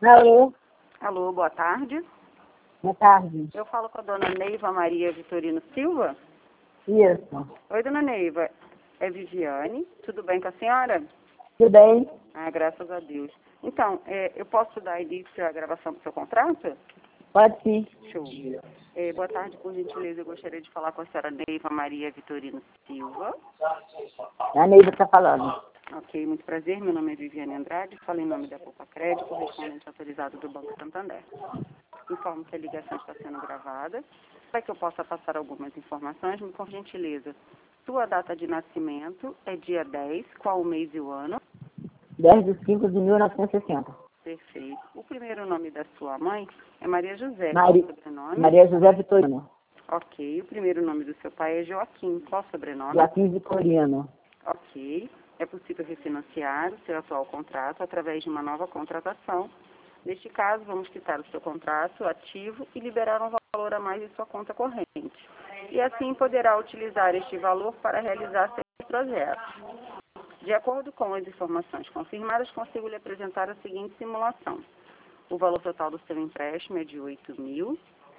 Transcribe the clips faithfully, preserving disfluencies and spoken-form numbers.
Alô? Alô, boa tarde. Boa tarde. Eu falo com a dona Neiva Maria Vitorino Silva. Isso. Oi, dona Neiva. É Viviane. Tudo bem com a senhora? Tudo bem? Ah, graças a Deus. Então, é, eu posso dar início à gravação do seu contrato? Pode sim. Show. É, boa tarde, por gentileza. Eu gostaria de falar com a senhora Neiva Maria Vitorino Silva. A Neiva está falando. Ok, muito prazer. Meu nome é Viviane Andrade. Falo em nome da Poupa Crédito, correspondente autorizado do Banco Santander. Informo que a ligação está sendo gravada. Para que eu possa passar algumas informações, por gentileza. Sua data de nascimento é dia dez, qual o mês e o ano? dez de cinco de mil novecentos e sessenta. Perfeito. O primeiro nome da sua mãe é Maria José. Mari... Qual o sobrenome? Maria José Vitorino. Ok. O primeiro nome do seu pai é Joaquim. Qual o sobrenome? Joaquim Vitorino. Ok. É possível refinanciar o seu atual contrato através de uma nova contratação. Neste caso, vamos quitar o seu contrato ativo e liberar um valor a mais em sua conta corrente. E assim poderá utilizar este valor para realizar seus projetos. De acordo com as informações confirmadas, consigo lhe apresentar a seguinte simulação. O valor total do seu empréstimo é de oito mil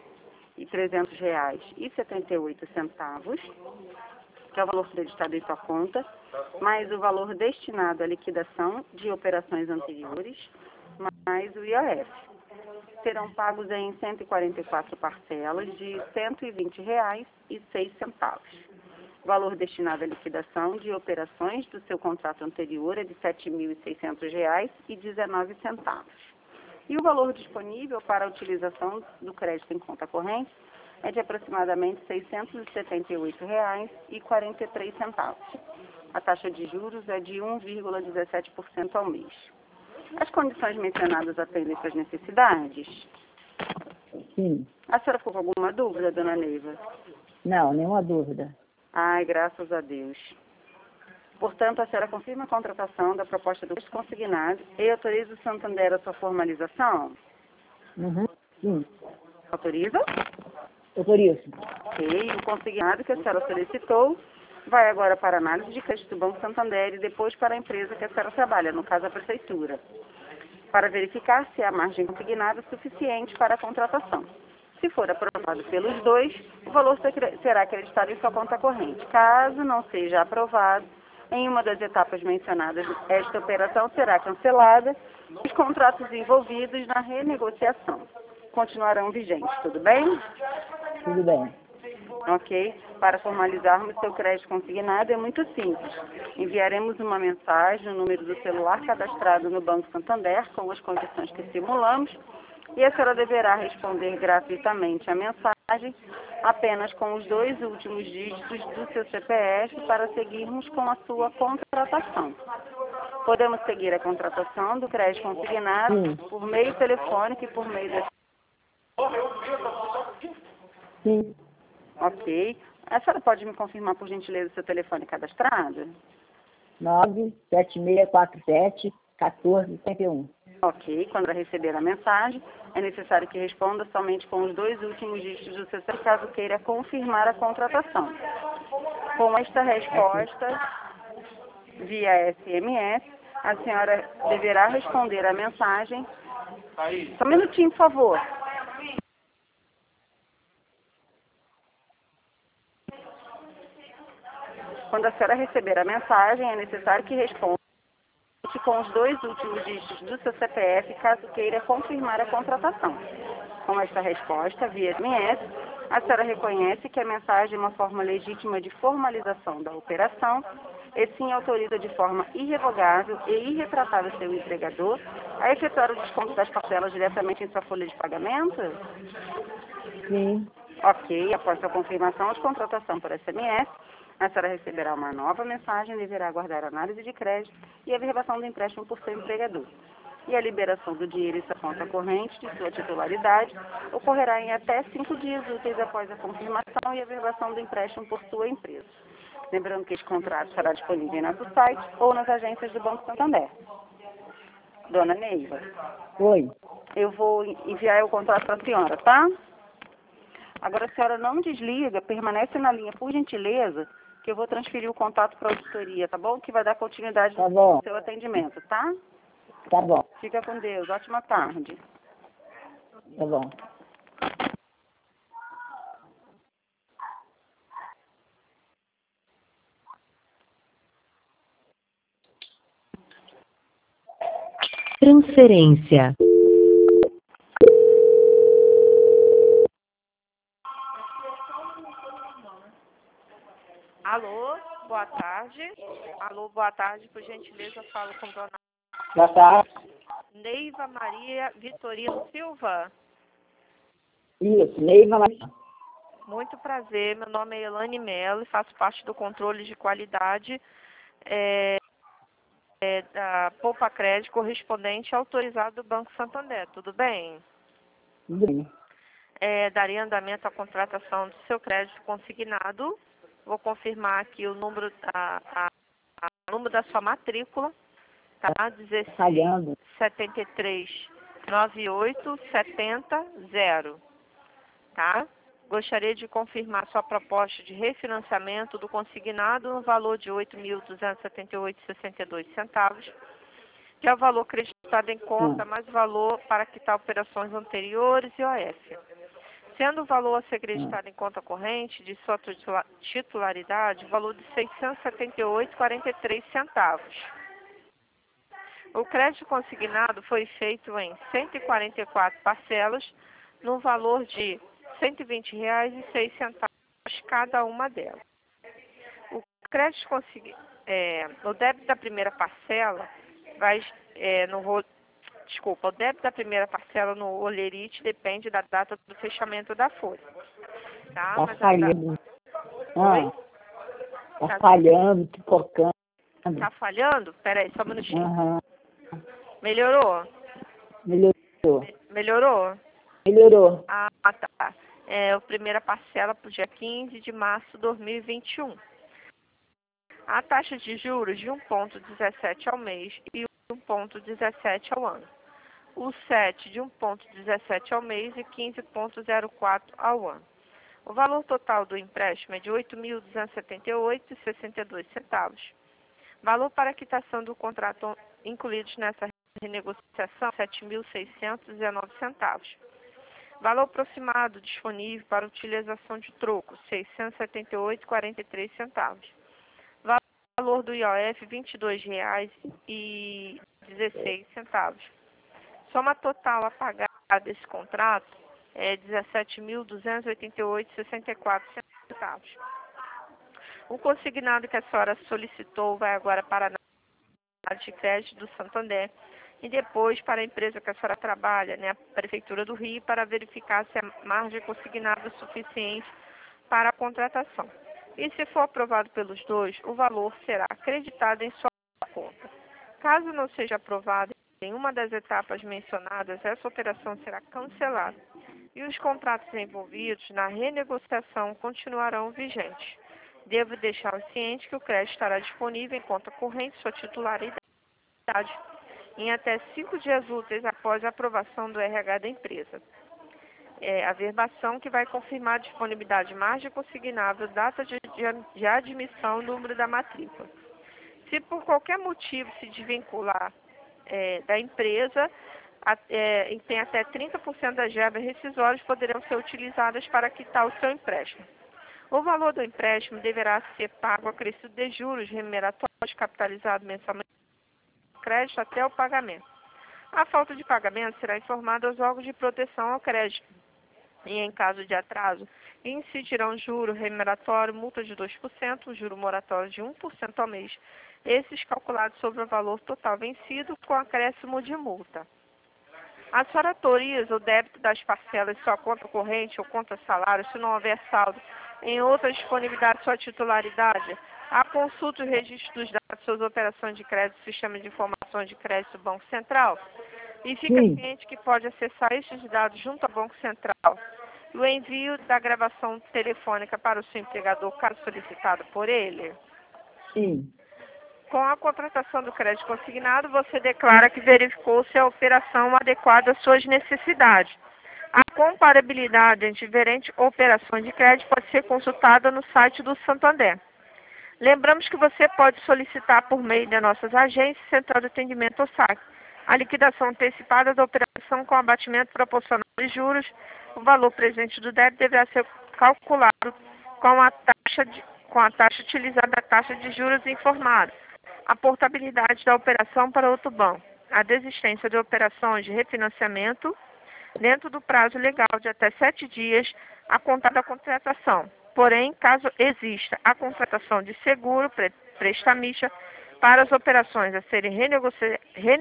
e trezentos reais e setenta e oito centavos, que é o valor creditado em sua conta, mais o valor destinado à liquidação de operações anteriores, mais o I O F. Serão pagos em cento e quarenta e quatro parcelas de cento e vinte reais e seis centavos. O valor destinado à liquidação de operações do seu contrato anterior é de sete mil e seiscentos reais e dezenove centavos. E o valor disponível para a utilização do crédito em conta corrente é de aproximadamente seiscentos e setenta e oito reais e quarenta e três centavos. A taxa de juros é de um vírgula dezessete por cento ao mês. As condições mencionadas atendem suas necessidades? Sim. A senhora ficou com alguma dúvida, dona Neiva? Não, nenhuma dúvida. Ai, graças a Deus. Portanto, a senhora confirma a contratação da proposta do consignado e autoriza o Santander a sua formalização? Uhum. Sim. Autoriza? Autorizo. Ok. O consignado que a senhora solicitou vai agora para a análise de crédito do Banco Santander e depois para a empresa que a senhora trabalha, no caso a prefeitura, para verificar se a margem consignada é suficiente para a contratação. Se for aprovado pelos dois, o valor será acreditado em sua conta corrente. Caso não seja aprovado, em uma das etapas mencionadas, esta operação será cancelada e os contratos envolvidos na renegociação continuarão vigentes. Tudo bem? Tudo bem. Ok? Para formalizarmos seu crédito consignado é muito simples. Enviaremos uma mensagem no número do celular cadastrado no Banco Santander com as condições que simulamos e a senhora deverá responder gratuitamente a mensagem apenas com os dois últimos dígitos do seu C P F para seguirmos com a sua contratação. Podemos seguir a contratação do crédito consignado Sim. por meio telefônico e por meio da... Sim. Ok. A senhora pode me confirmar, por gentileza, o seu telefone cadastrado? nove sete seis quatro sete um quatro sete um. Ok. Quando ela receber a mensagem, é necessário que responda somente com os dois últimos dígitos do seu C P F, caso queira confirmar a contratação. Com esta resposta, via S M S, a senhora deverá responder a mensagem. Só um minutinho, por favor. Quando a senhora receber a mensagem, é necessário que responda com os dois últimos dígitos do seu C P F, caso queira confirmar a contratação. Com esta resposta, via S M S, a senhora reconhece que a mensagem é uma forma legítima de formalização da operação e sim autoriza de forma irrevogável e irretratável seu empregador a efetuar o desconto das parcelas diretamente em sua folha de pagamento? Sim. Ok. Após sua confirmação de contratação por S M S, a senhora receberá uma nova mensagem e deverá aguardar a análise de crédito e a verbação do empréstimo por seu empregador. E a liberação do dinheiro em sua conta corrente de sua titularidade ocorrerá em até cinco dias úteis após a confirmação e a verbação do empréstimo por sua empresa. Lembrando que este contrato estará disponível em nosso site ou nas agências do Banco Santander. Dona Neiva, Oi. eu vou enviar o contrato para a senhora, tá? Agora a senhora não desliga, permanece na linha, por gentileza, que eu vou transferir o contato para a auditoria, tá bom? Que vai dar continuidade Tá bom. no seu atendimento, tá? Tá bom. Fica com Deus. Ótima tarde. Tá bom. Transferência. Alô, boa tarde. Alô, boa tarde, por gentileza, falo com dona Boa tarde. Neiva Maria Vitorino Silva. Isso, Neiva Maria. Muito prazer, meu nome é Elane Mello e faço parte do controle de qualidade é, é, da Poupa Crédito correspondente autorizado do Banco Santander, tudo bem? Tudo bem. É, daria andamento à contratação do seu crédito consignado. Vou confirmar aqui o número, a, a, a, o número da sua matrícula, tá? dezesseis Falhando. setenta e três noventa e oito setenta zero, tá? Gostaria de confirmar sua proposta de refinanciamento do consignado no valor de oito mil duzentos e setenta e oito reais e sessenta e dois centavos, que é o valor acreditado em conta, mais o valor para quitar operações anteriores e O F. Sendo o valor a ser acreditado em conta corrente de sua titularidade, o valor de seiscentos e setenta e oito reais e quarenta e três centavos. O crédito consignado foi feito em cento e quarenta e quatro parcelas, no valor de cento e vinte reais e seis centavos cada uma delas. O crédito consegui, é, o débito da primeira parcela vai é, no desculpa, o débito da primeira parcela no Olerite depende da data do fechamento da folha. Tá? Tá Mas falhando. a... Ah, tá, tá falhando, pipocando. Tá falhando? Peraí, só um minutinho. Aham. Melhorou? Melhorou. Me- Melhorou? Melhorou. Ah, tá. É, a primeira parcela para o dia quinze de março de dois mil e vinte e um. A taxa de juros de um vírgula dezessete ao mês e um vírgula dezessete ao ano. O sete de um vírgula dezessete ao mês e quinze vírgula zero quatro ao ano. O valor total do empréstimo é de oito mil duzentos e setenta e oito reais e sessenta e dois centavos. Valor para quitação do contrato incluídos nessa renegociação, sete mil seiscentos e dezenove centavos. Valor aproximado disponível para utilização de troco, seiscentos e setenta e oito reais e quarenta e três centavos. Valor do I O F, vinte e dois reais e dezesseis centavos. Soma total a pagar desse contrato é dezessete mil duzentos e oitenta e oito reais e sessenta e quatro centavos. O consignado que a senhora solicitou vai agora para a análise de crédito do Santander e depois para a empresa que a senhora trabalha, né, a Prefeitura do Rio, para verificar se a margem consignada é suficiente para a contratação. E se for aprovado pelos dois, o valor será acreditado em sua conta. Caso não seja aprovado em uma das etapas mencionadas, essa operação será cancelada e os contratos envolvidos na renegociação continuarão vigentes. Devo deixar ciente que o crédito estará disponível em conta corrente sua titularidade em até cinco dias úteis após a aprovação do R H da empresa. É a verbação que vai confirmar a disponibilidade de margem consignável, data de, de, de admissão, número da matrícula. Se por qualquer motivo se desvincular é, da empresa, a, é, tem até trinta por cento das verbas rescisórias poderão ser utilizadas para quitar o seu empréstimo. O valor do empréstimo deverá ser pago acrescido de juros remuneratórios capitalizado mensalmente no crédito até o pagamento. A falta de pagamento será informada aos órgãos de proteção ao crédito e, em caso de atraso, incidirão juro remuneratório, multa de dois por cento, juro moratório de um por cento ao mês, esses calculados sobre o valor total vencido com acréscimo de multa. A senhora autoriza o débito das parcelas em sua conta corrente ou conta salário, se não houver saldo em outra disponibilidade de sua titularidade? A consulta e o registro dos dados de suas operações de crédito do Sistema de Informações de Crédito do Banco Central? E fica Sim. ciente que pode acessar estes dados junto ao Banco Central. E o envio da gravação telefônica para o seu empregador, caso solicitado por ele? Sim. Com a contratação do crédito consignado, você declara que verificou se a operação adequada às suas necessidades. A comparabilidade entre diferentes operações de crédito pode ser consultada no site do Santander. Lembramos que você pode solicitar por meio de nossas agências, Central de Atendimento ou S A C, a liquidação antecipada da operação com abatimento proporcional de juros, o valor presente do débito deverá ser calculado com a taxa, de, com a taxa utilizada a taxa de juros informada, a portabilidade da operação para outro banco, a desistência de operações de refinanciamento dentro do prazo legal de até sete dias a contar da contratação. Porém, caso exista a contratação de seguro pre prestamista para as operações a serem renegociadas,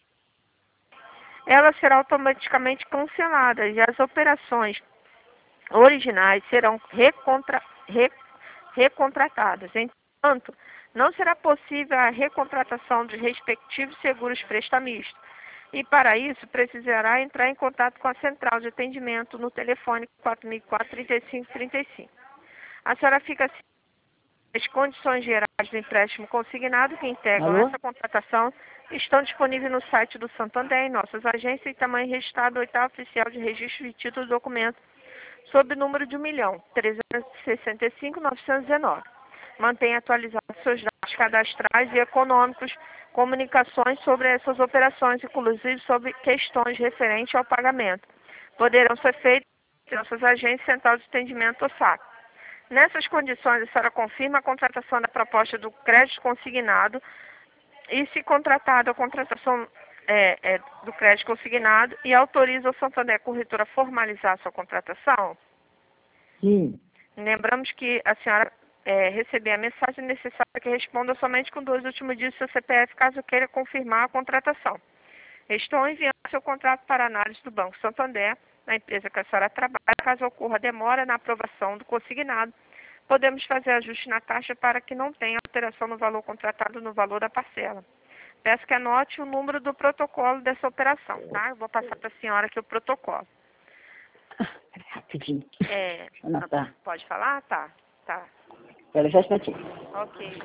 ela será automaticamente cancelada e as operações originais serão recontra, re, recontratadas. Entanto, não será possível a recontratação dos respectivos seguros prestamistas e, para isso, precisará entrar em contato com a central de atendimento no telefone quatro mil e quatro, trinta e cinco, trinta e cinco. A senhora fica assim. As condições gerais do empréstimo consignado que integram Alô? essa contratação estão disponíveis no site do Santander, em nossas agências e tamanho registrado oitavo oficial de registro de título do documento sob o número de um milhão, trezentos e sessenta e cinco, novecentos e dezenove. Mantenha atualizados seus dados cadastrais e econômicos, comunicações sobre essas operações, inclusive sobre questões referentes ao pagamento. Poderão ser feitas em nossas agências central de atendimento Osaka. Nessas condições, a senhora confirma a contratação da proposta do crédito consignado e, se contratada a contratação é, é, do crédito consignado e autoriza o Santander Corretora a formalizar a sua contratação? Sim. Lembramos que a senhora é, receber a mensagem necessária que responda somente com dois últimos dias do seu C P F, caso queira confirmar a contratação. Estou enviando seu contrato para análise do Banco Santander, na empresa que a senhora trabalha. Caso ocorra demora na aprovação do consignado, podemos fazer ajuste na taxa para que não tenha alteração no valor contratado no valor da parcela. Peço que anote o número do protocolo dessa operação, tá? Eu vou passar para a senhora aqui o protocolo. Rapidinho. É, Não, tá. pode falar? Tá, tá. Ela já está aqui. Ok.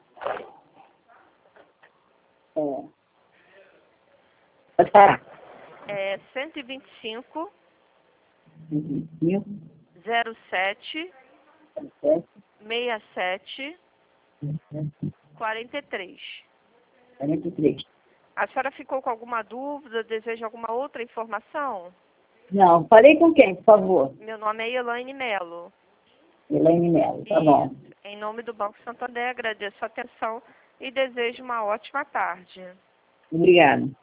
É. Pode parar. É cento e vinte e cinco, Mil, zero sete, sete, sessenta e sete, quarenta e três. quarenta e três. A senhora ficou com alguma dúvida? Deseja alguma outra informação? Não, falei com quem, por favor? Meu nome é Elaine Melo. Elaine Melo, tá bom. Isso. Em nome do Banco Santander, agradeço a atenção e desejo uma ótima tarde. Obrigada.